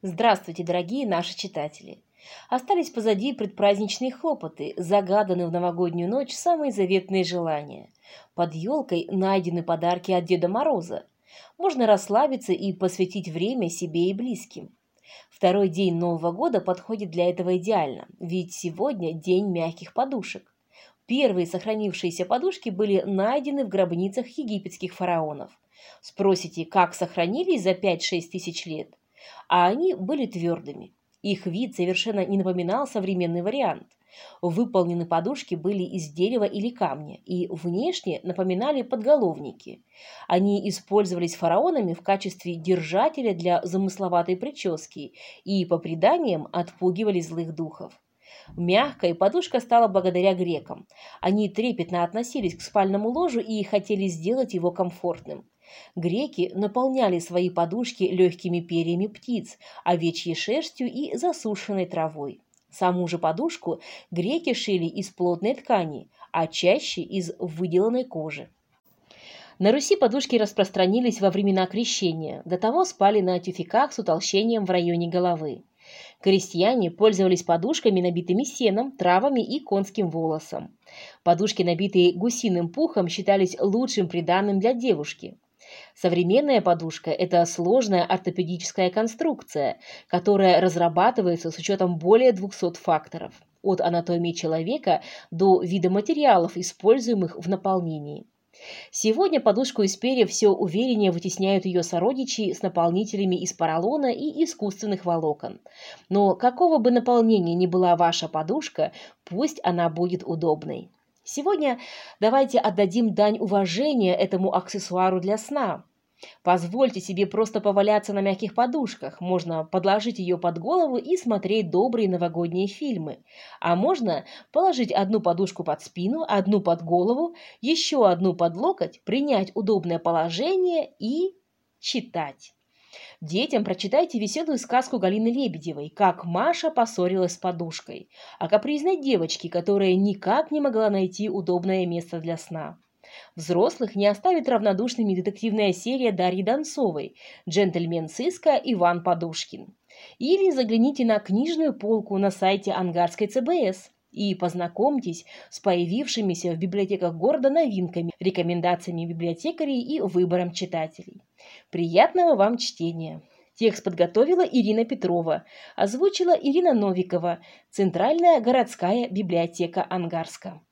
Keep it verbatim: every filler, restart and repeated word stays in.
Здравствуйте, дорогие наши читатели! Остались позади предпраздничные хлопоты, загаданные в новогоднюю ночь самые заветные желания. Под елкой найдены подарки от Деда Мороза. Можно расслабиться и посвятить время себе и близким. Второй день Нового года подходит для этого идеально, ведь сегодня день мягких подушек. Первые сохранившиеся подушки были найдены в гробницах египетских фараонов. Спросите, как сохранились за пять-шесть тысяч лет? А они были твердыми. Их вид совершенно не напоминал современный вариант. Выполнены подушки были из дерева или камня и внешне напоминали подголовники. Они использовались фараонами в качестве держателя для замысловатой прически и, по преданиям, отпугивали злых духов. Мягкой подушка стала благодаря грекам. Они трепетно относились к спальному ложу и хотели сделать его комфортным. Греки наполняли свои подушки легкими перьями птиц, овечьей шерстью и засушенной травой. Саму же подушку греки шили из плотной ткани, а чаще из выделанной кожи. На Руси подушки распространились во времена крещения, до того спали на тюфяках с утолщением в районе головы. Крестьяне пользовались подушками, набитыми сеном, травами и конским волосом. Подушки, набитые гусиным пухом, считались лучшим приданым для девушки. Современная подушка – это сложная ортопедическая конструкция, которая разрабатывается с учетом более двухсот факторов, от анатомии человека до вида материалов, используемых в наполнении. Сегодня подушку из перьев все увереннее вытесняют ее сородичи с наполнителями из поролона и искусственных волокон. Но какого бы наполнения ни была ваша подушка, пусть она будет удобной. Сегодня давайте отдадим дань уважения этому аксессуару для сна. Позвольте себе просто поваляться на мягких подушках. Можно подложить ее под голову и смотреть добрые новогодние фильмы. А можно положить одну подушку под спину, одну под голову, еще одну под локоть, принять удобное положение и читать. Детям прочитайте веселую сказку Галины Лебедевой «Как Маша поссорилась с подушкой», о капризной девочке, которая никак не могла найти удобное место для сна. Взрослых не оставит равнодушными детективная серия Дарьи Донцовой «Джентльмен сыска Иван Подушкин». Или загляните на книжную полку на сайте Ангарской цэ бэ эс и познакомьтесь с появившимися в библиотеках города новинками, рекомендациями библиотекарей и выбором читателей. Приятного вам чтения! Текст подготовила Ирина Петрова, озвучила Ирина Новикова, Центральная городская библиотека Ангарска.